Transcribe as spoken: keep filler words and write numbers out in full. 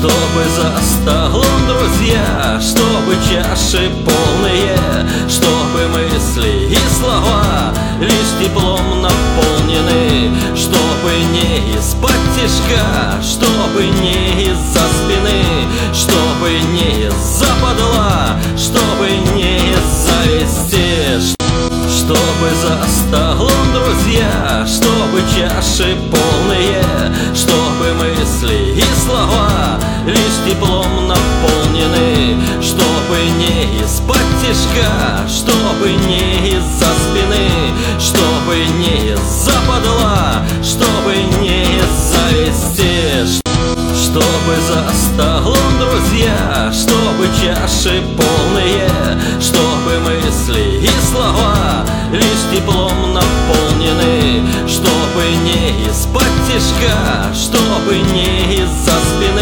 Чтобы за столом, друзья, чтобы чаши полные, чтобы мысли и слова лишь теплом наполнены, чтобы не из-под тишка, чтобы не из-за спины, чтобы не из-за подла, чтобы не из-за зависти. Чтобы за столом, друзья, чтобы чаши полные, чтобы мысли и слова лишь теплом наполнены, чтобы не из-под тишка, чтобы не из-за спины, чтобы не из-за подла, чтобы не из-за зависти. Чтобы за столом, друзья, чтобы чаши полные, чтобы мысли и слова лишь теплом наполнены, чтобы не из-под тишка, чтобы не из-за спины,